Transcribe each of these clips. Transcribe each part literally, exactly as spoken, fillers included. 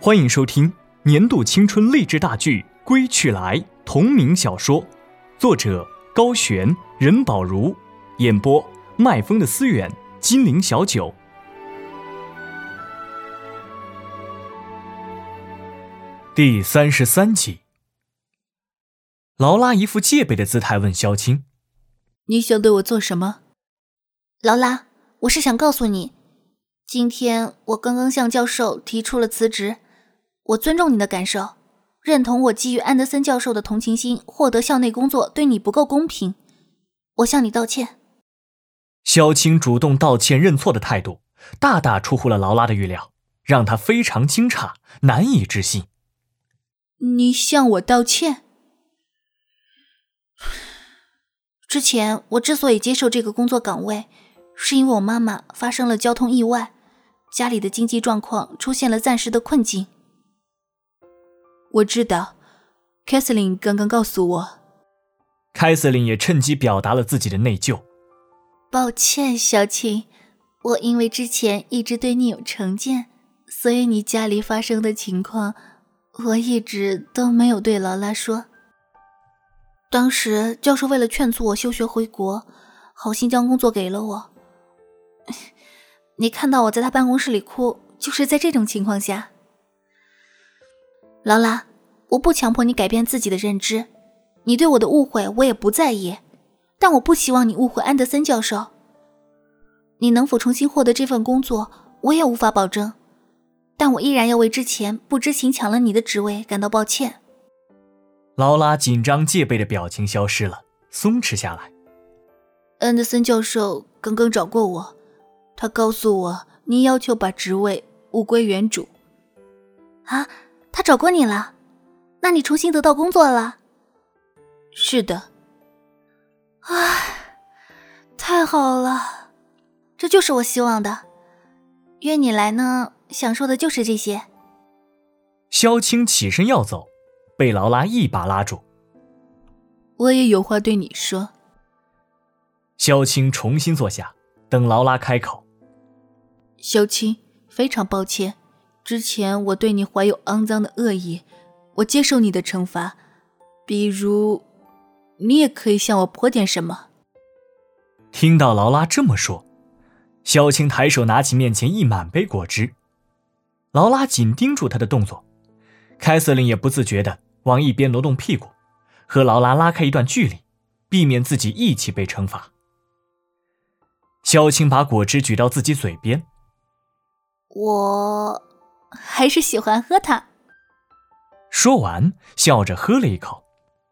欢迎收听年度青春励志大剧《归去来》同名小说，作者高璇、任宝如，演播麦风的思远、金陵小九。第三十三集。劳拉一副戒备的姿态问萧青：“ 你想对我做什么？” 劳拉，我是想告诉你，今天我刚刚向教授提出了辞职。我尊重你的感受，认同我基于安德森教授的同情心获得校内工作对你不够公平。我向你道歉。 萧青主动道歉认错的态度，大大出乎了劳拉的预料，让她非常惊诧，难以置信。 你向我道歉？ 之前我之所以接受这个工作岗位，是因为我妈妈发生了交通意外，家里的经济状况出现了暂时的困境。 我知道，凯瑟琳刚刚告诉我。 凯瑟琳也趁机表达了自己的内疚。 抱歉，小青，我因为之前一直对你有成见，所以你家里发生的情况，我一直都没有对劳拉说。当时教授为了劝阻我休学回国，好心将工作给了我。你看到我在他办公室里哭，就是在这种情况下。劳拉，我不强迫你改变自己的认知，你对我的误会我也不在意，但我不希望你误会安德森教授。你能否重新获得这份工作，我也无法保证，但我依然要为之前不知情抢了你的职位感到抱歉。 劳拉紧张戒备的表情消失了，松弛下来。 安德森教授刚刚找过我，他告诉我你要求把职位物归原主。啊，他找过你了？那你重新得到工作了？ 是的。 唉，太好了，这就是我希望的。约你来呢，想说的就是这些。 萧青起身要走，被劳拉一把拉住。 我也有话对你说。 萧青重新坐下，等劳拉开口。 萧青，非常抱歉，之前我对你怀有肮脏的恶意，我接受你的惩罚，比如你也可以向我泼点什么。 听到劳拉这么说，萧青抬手拿起面前一满杯果汁。劳拉紧盯住他的动作，凯瑟琳也不自觉地往一边挪动屁股，和劳拉拉开一段距离，避免自己一起被惩罚。萧青把果汁举到自己嘴边。 我还是喜欢喝它。 说完，笑着喝了一口。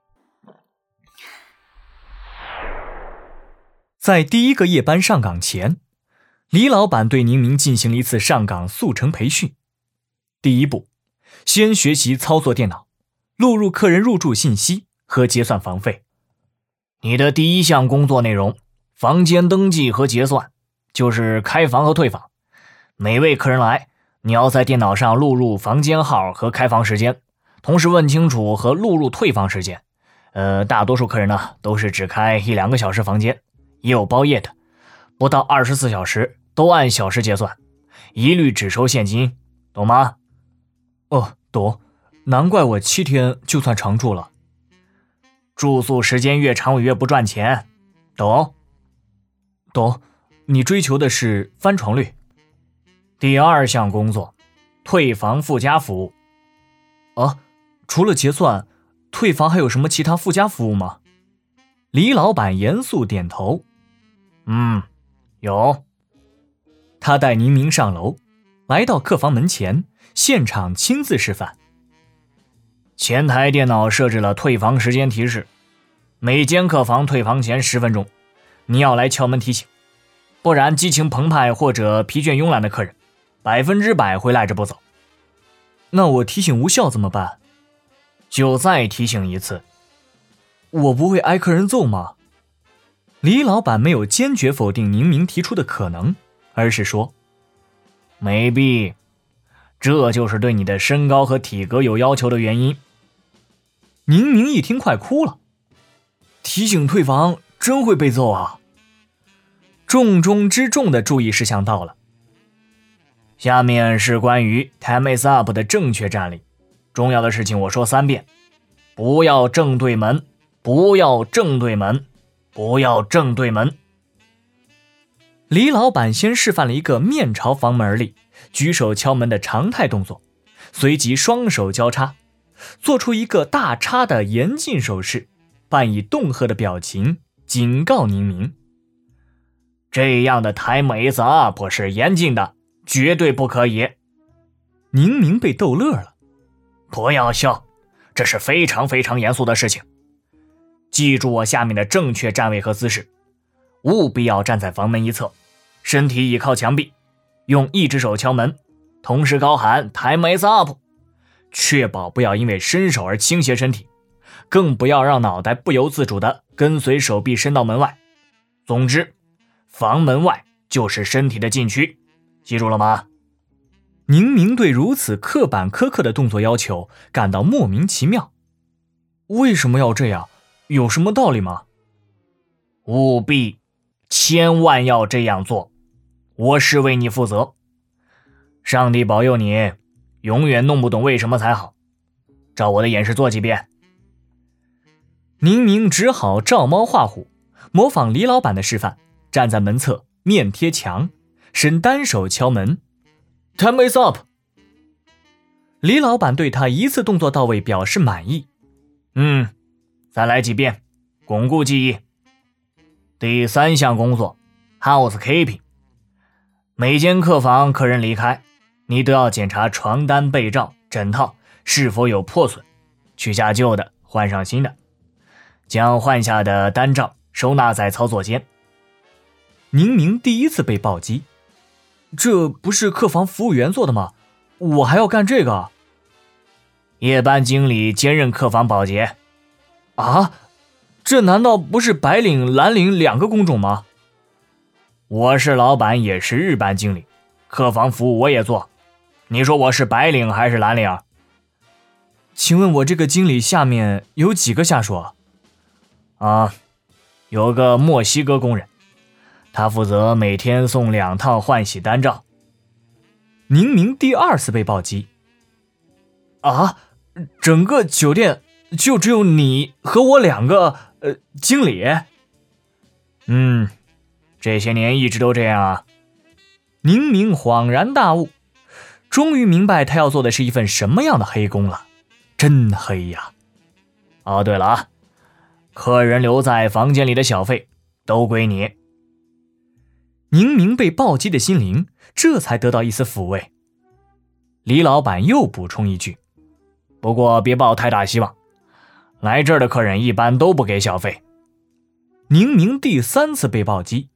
在第一个夜班上岗前，李老板对宁明进行了一次上岗速成培训。第一步，先学习操作电脑，录入客人入住信息和结算房费。 你的第一项工作内容，房间登记和结算，就是开房和退房。每位客人来，你要在电脑上录入房间号和开房时间，同时问清楚和录入退房时间。呃，大多数客人呢都是只开一两个小时房间，也有包夜的，不到二十四小时都按小时结算，一律只收现金，懂吗？ 哦，懂，难怪我七天就算常住了。 住宿时间越长越不赚钱，懂？ 懂，你追求的是翻床率。 第二项工作，退房附加服务。 啊，除了结算，退房还有什么其他附加服务吗？李老板严肃点头。 嗯，有。 他带宁明上楼，来到客房门前，现场亲自示范。 前台电脑设置了退房时间提示，每间客房退房前十分钟，你要来敲门提醒，不然激情澎湃或者疲倦慵懒的客人，百分之百会赖着不走。 那我提醒无效怎么办？ 就再提醒一次。 我不会挨客人揍吗？李老板没有坚决否定宁明提出的可能，而是说没必，这就是对你的身高和体格有要求的原因。 宁明一听快哭了，提醒退房真会被揍啊！重中之重的注意事项到了。 下面是关于 Time is up 的正确站立。重要的事情我说三遍，不要正对门，不要正对门，不要正对门。 李老板先示范了一个面朝房门而立，举手敲门的常态动作，随即双手交叉，做出一个大叉的严禁手势，伴以恫吓的表情，警告宁明。 这样的 Time is up 是严禁的，绝对不可以。 宁明被逗乐了。 不要笑，这是非常非常严肃的事情。记住我下面的正确站位和姿势，务必要站在房门一侧，身体倚靠墙壁，用一只手敲门，同时高喊 Time is up， 确保不要因为伸手而倾斜身体，更不要让脑袋不由自主地跟随手臂伸到门外。总之，房门外就是身体的禁区，记住了吗？ 宁明对如此刻板苛刻的动作要求感到莫名其妙。为什么要这样？有什么道理吗？ 务必，千万要这样做，我是为你负责。上帝保佑你，永远弄不懂为什么才好。照我的演示做几遍。 宁明只好照猫画虎，模仿李老板的示范，站在门侧，面贴墙，伸单手敲门。Time is up。 李老板对他一次动作到位表示满意。 嗯，再来几遍，巩固记忆。第三项工作 housekeeping， 每间客房客人离开，你都要检查床单、被罩、枕套是否有破损，取下旧的，换上新的，将换下的单罩收纳在操作间。 宁明第一次被暴击，这不是客房服务员做的吗？我还要干这个？ 夜班经理兼任客房保洁。 啊，这难道不是白领蓝领两个工种吗？ 我是老板也是日班经理，客房服务我也做，你说我是白领还是蓝领？ 请问我这个经理下面有几个下属啊？ 啊，有个墨西哥工人，他负责每天送两套换洗单罩。 宁明第二次被暴击。啊，整个酒店就只有你和我两个呃经理？ 嗯，这些年一直都这样啊。 宁明恍然大悟，终于明白他要做的是一份什么样的黑工了，真黑呀。 哦，对了啊，客人留在房间里的小费都归你。 宁明被暴击的心灵这才得到一丝抚慰。李老板又补充一句， 不过别抱太大希望，来这儿的客人一般都不给小费。 宁明第三次被暴击。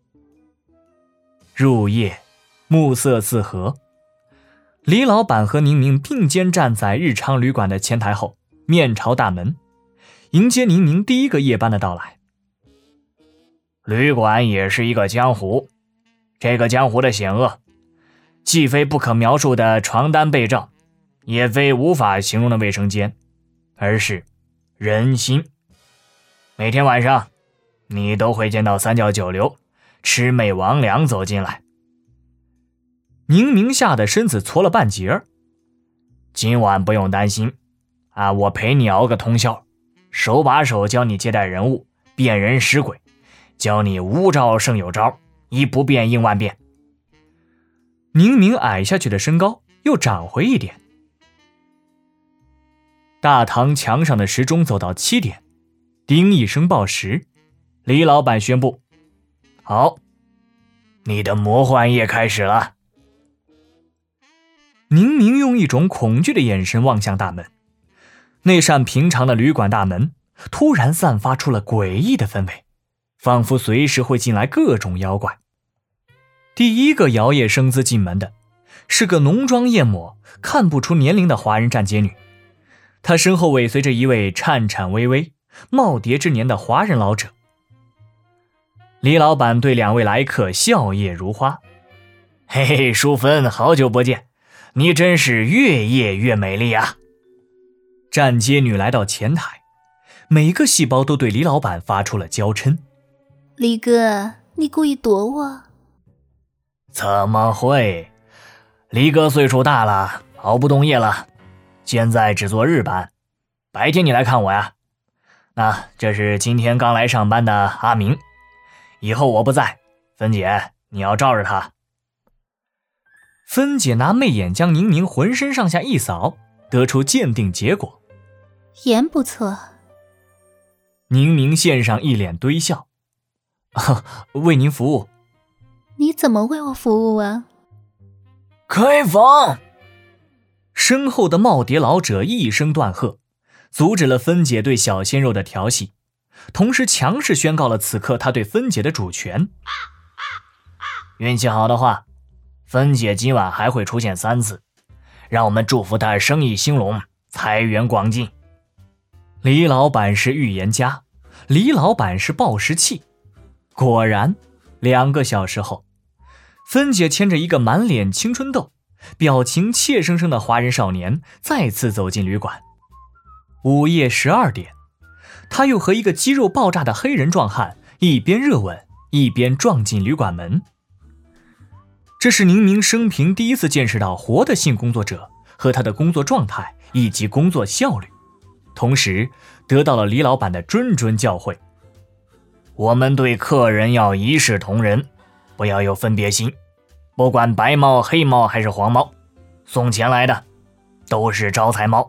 入夜，暮色四合，李老板和宁明并肩站在日昌旅馆的前台后，面朝大门，迎接宁明第一个夜班的到来。 旅馆也是一个江湖，这个江湖的险恶，既非不可描述的床单被罩，也非无法形容的卫生间，而是人心。每天晚上，你都会见到三教九流、魑魅魍魉走进来。 宁明吓得身子搓了半截儿。 今晚不用担心啊，我陪你熬个通宵，手把手教你接待人物，辨人识鬼，教你无招胜有招，一不变应万变。 宁明矮下去的身高又长回一点。大堂墙上的时钟走到七点，叮一声报时，李老板宣布： 好，你的魔幻夜开始了。 宁明用一种恐惧的眼神望向大门，那扇平常的旅馆大门突然散发出了诡异的氛围，仿佛随时会进来各种妖怪。第一个摇曳生姿进门的是个浓妆艳抹、看不出年龄的华人站街女，她身后尾随着一位颤颤巍巍、耄耋之年的华人老者。李老板对两位来客笑靥如花： 嘿嘿，淑芬，好久不见，你真是越夜越美丽啊。 站街女来到前台，每个细胞都对李老板发出了娇嗔： 李哥，你故意躲我？ 怎么会？ 离哥岁数大了，熬不动夜了，现在只做日班，白天你来看我呀。那这是今天刚来上班的阿明，以后我不在，芬姐你要罩着他。 芬姐拿媚眼将宁明浑身上下一扫，得出鉴定结果， 颜不错。 宁明献上一脸堆笑，啊，为您服务。 你怎么为我服务啊？ 开房！ 身后的耄耋老者一声断喝，阻止了芬姐对小鲜肉的调戏，同时强势宣告了此刻他对芬姐的主权。 运气好的话，芬姐今晚还会出现三次，让我们祝福她生意兴隆，财源广进。 李老板是预言家，李老板是报时器。果然，两个小时后，芬姐牵着一个满脸青春痘、表情怯生生的华人少年再次走进旅馆。午夜十二点，他又和一个肌肉爆炸的黑人壮汉一边热吻一边撞进旅馆门。这是宁明生平第一次见识到活的性工作者和他的工作状态以及工作效率，同时得到了李老板的谆谆教诲。 我们对客人要一视同仁，不要有分别心，不管白猫黑猫还是黄猫，送钱来的都是招财猫。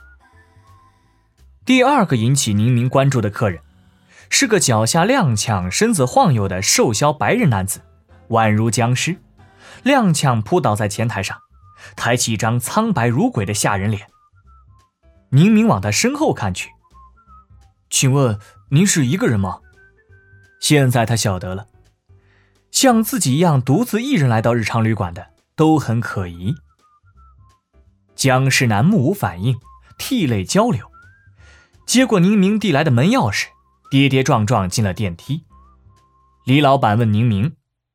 第二个引起宁明关注的客人是个脚下踉跄身子晃悠的瘦削白人男子，宛如僵尸，踉跄扑倒在前台上，抬起一张苍白如鬼的吓人脸。宁明往他身后看去，请问您是一个人吗？现在他晓得了，像自己一样独自一人来到日常旅馆的都很可疑。僵尸男目无反应，涕泪交流，接过宁明递来的门钥匙，跌跌撞撞进了电梯。李老板问宁明，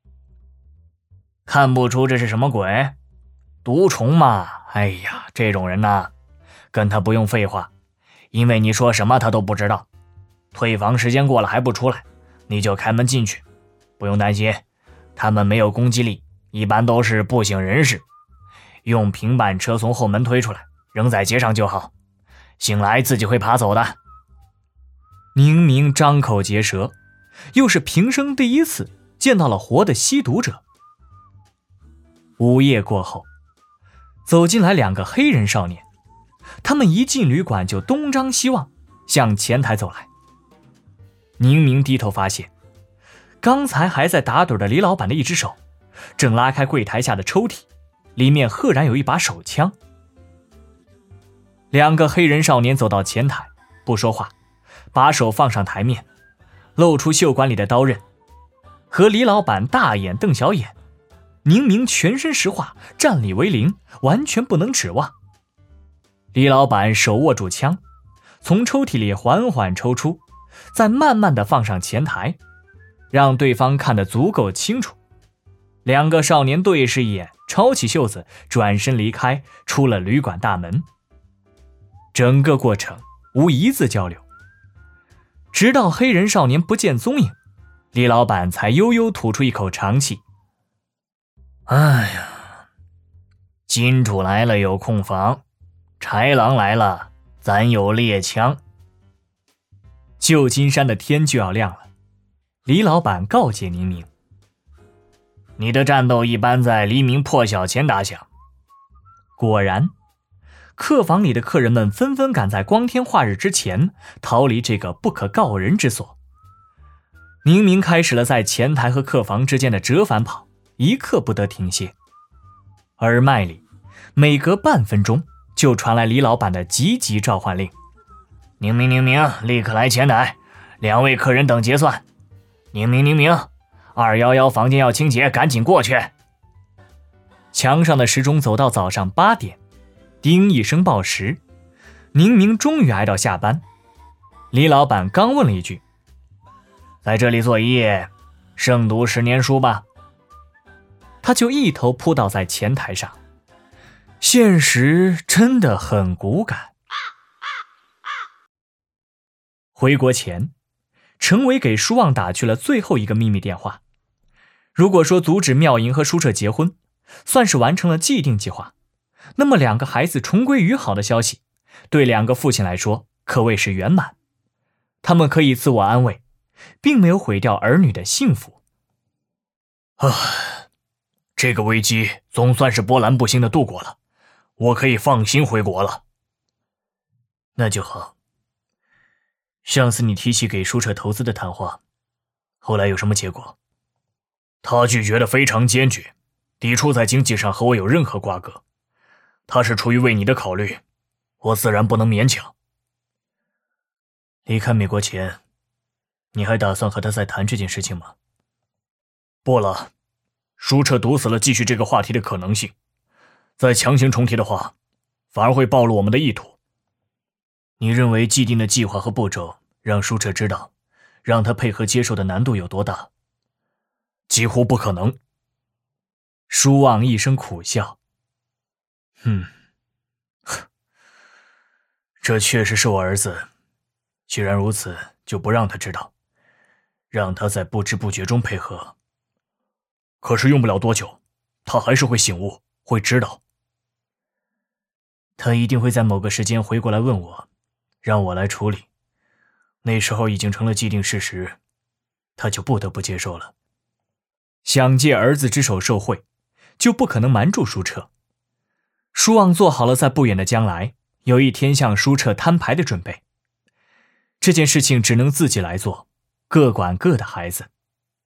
看不出这是什么鬼？毒虫嘛，哎呀，这种人呐，跟他不用废话，因为你说什么他都不知道。退房时间过了还不出来，你就开门进去，不用担心，他们没有攻击力，一般都是步行人士，用平板车从后门推出来，扔在街上就好，醒来自己会爬走的。 宁明张口结舌，又是平生第一次见到了活的吸毒者。午夜过后，走进来两个黑人少年，他们一进旅馆就东张西望，向前台走来。宁明低头发现，刚才还在打盹的李老板的一只手正拉开柜台下的抽屉，里面赫然有一把手枪。两个黑人少年走到前台，不说话，把手放上台面，露出袖管里的刀刃，和李老板大眼瞪小眼。宁明全身石化，站立为零，完全不能指望。李老板手握住枪，从抽屉里缓缓抽出，再慢慢地放上前台，让对方看得足够清楚。两个少年对视一眼，抄起袖子，转身离开，出了旅馆大门。整个过程无一字交流，直到黑人少年不见踪影，李老板才悠悠吐出一口长气。 哎呀，金主来了有空房，豺狼来了咱有猎枪。 旧金山的天就要亮了，李老板告诫宁明， 你的战斗一般在黎明破晓前打响。 果然，客房里的客人们纷纷赶在光天化日之前逃离这个不可告人之所。宁明开始了在前台和客房之间的折返跑，一刻不得停歇。耳麦里每隔半分钟就传来李老板的急急召唤令： 宁明宁明，立刻来前台，两位客人等结算。宁明宁明，二一一房间要清洁，赶紧过去。 墙上的时钟走到早上八点，叮一声报时，宁明终于挨到下班。李老板刚问了一句： 在这里做一夜，胜读十年书吧。 他就一头扑倒在前台上。现实真的很骨感。回国前，陈伟给舒旺打去了最后一个秘密电话。如果说阻止妙莹和舒澈结婚， 算是完成了既定计划。那么两个孩子重归于好的消息，对两个父亲来说可谓是圆满。他们可以自我安慰，并没有毁掉儿女的幸福。 啊，这个危机总算是波澜不兴的度过了，我可以放心回国了。 那就好。上次你提起给舒彻投资的谈话，后来有什么结果？ 他拒绝得非常坚决，抵触在经济上和我有任何瓜葛。他是出于为你的考虑，我自然不能勉强。 离开美国前，你还打算和他再谈这件事情吗？ 不了，舒彻堵死了继续这个话题的可能性。再强行重提的话，反而会暴露我们的意图。 你认为既定的计划和步骤让舒彻知道，让他配合接受的难度有多大？ 几乎不可能。 舒望一声苦笑。 嗯， 这确实是我儿子。既然如此，就不让他知道，让他在不知不觉中配合。 可是用不了多久，他还是会醒悟，会知道。 他一定会在某个时间回过来问我，让我来处理。那时候已经成了既定事实，他就不得不接受了。想借儿子之手受贿，就不可能瞒住舒彻。舒望做好了在不远的将来有一天向舒彻摊牌的准备。这件事情只能自己来做，各管各的孩子。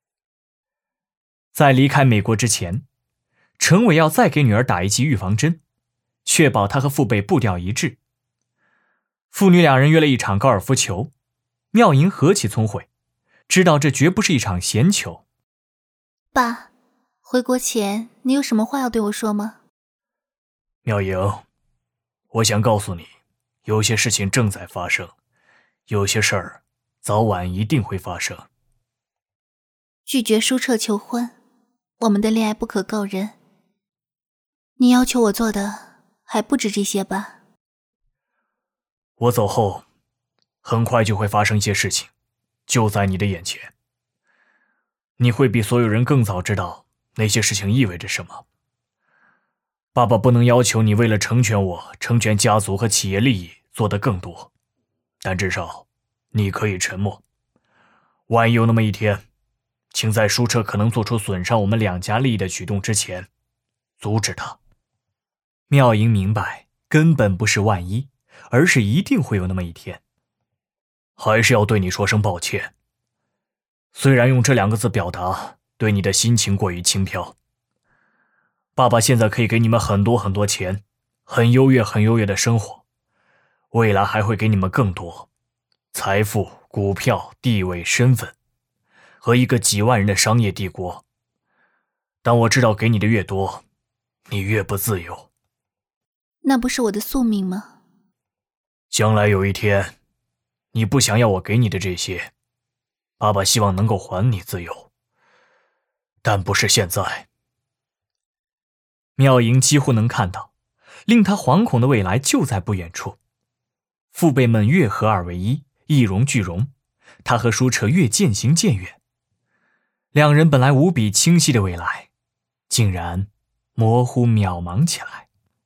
在离开美国之前，陈伟要再给女儿打一剂预防针，确保她和父辈步调一致。父女两人约了一场高尔夫球，妙莹何其聪慧，知道这绝不是一场闲球。 爸，回国前你有什么话要对我说吗？ 妙莹，我想告诉你，有些事情正在发生，有些事儿早晚一定会发生。 拒绝舒彻求婚，我们的恋爱不可告人。你要求我做的还不止这些吧？ 我走后，很快就会发生一些事情，就在你的眼前。你会比所有人更早知道那些事情意味着什么。爸爸不能要求你为了成全我、成全家族和企业利益做得更多，但至少你可以沉默。万一有那么一天，请在舒彻可能做出损伤我们两家利益的举动之前，阻止他。 妙莹明白，根本不是万一，而是一定会有那么一天。 还是要对你说声抱歉。虽然用这两个字表达对你的心情过于轻飘。爸爸现在可以给你们很多很多钱，很优越很优越的生活，未来还会给你们更多财富、股票、地位、身份和一个几万人的商业帝国。但我知道给你的越多，你越不自由。 那不是我的宿命吗？ 将来有一天，你不想要我给你的这些，爸爸希望能够还你自由，但不是现在。 妙莹几乎能看到，令她惶恐的未来就在不远处。父辈们越合二为一，一荣俱荣，她和舒彻越渐行渐远。两人本来无比清晰的未来，竟然模糊渺茫起来。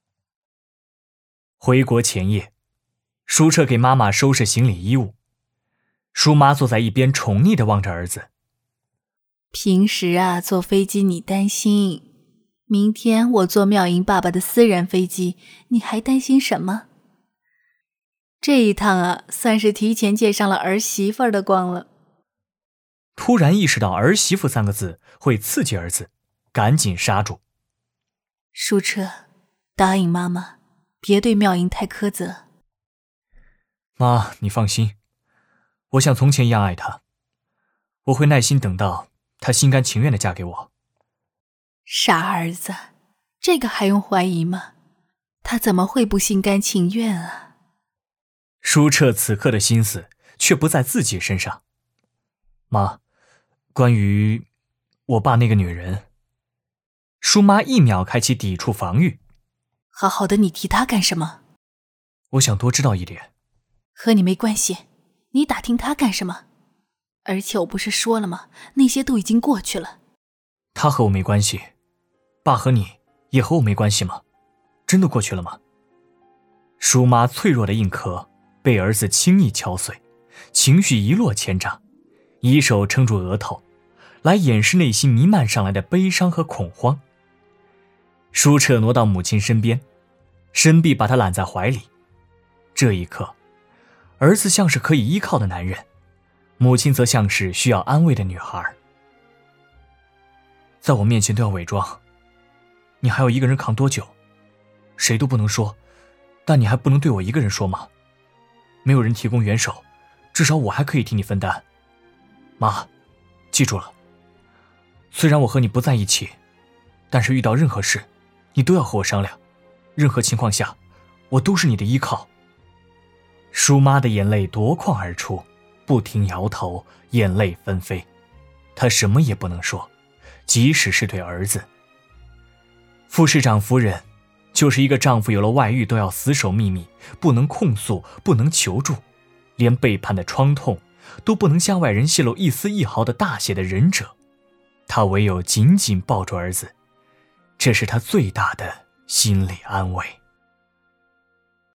回国前夜，舒彻给妈妈收拾行李衣物，舒妈坐在一边宠溺地望着儿子。 平时啊，坐飞机你担心，明天我坐妙莹爸爸的私人飞机，你还担心什么？这一趟啊，算是提前借上了儿媳妇儿的光了。 突然意识到儿媳妇三个字会刺激儿子，赶紧刹住。 舒彻，答应妈妈，别对妙莹太苛责。 妈，你放心，我像从前一样爱她，我会耐心等到她心甘情愿地嫁给我。 傻儿子，这个还用怀疑吗？她怎么会不心甘情愿啊？ 舒彻此刻的心思却不在自己身上。妈，关于我爸那个女人，舒妈一秒开启抵触防御。 好好的，你提她干什么？ 我想多知道一点。 和你没关系，你打听她干什么？而且我不是说了吗？那些都已经过去了。 她和我没关系，爸和你也和我没关系吗？真的过去了吗？舒妈脆弱的硬壳被儿子轻易敲碎，情绪一落千丈，一手撑住额头，来掩饰内心弥漫上来的悲伤和恐慌。舒澈挪到母亲身边，深臂把她揽在怀里。这一刻，儿子像是可以依靠的男人，母亲则像是需要安慰的女孩。在我面前都要伪装，你还要一个人扛多久？谁都不能说，但你还不能对我一个人说吗？没有人提供援手，至少我还可以替你分担。妈，记住了，虽然我和你不在一起，但是遇到任何事，你都要和我商量，任何情况下，我都是你的依靠。舒妈的眼泪夺眶而出，不停摇头，眼泪纷飞。她什么也不能说，即使是对儿子。副市长夫人就是一个丈夫有了外遇都要死守秘密，不能控诉，不能求助，连背叛的创痛都不能向外人泄露一丝一毫的大写的忍者。她唯有紧紧抱住儿子，这是她最大的心理安慰。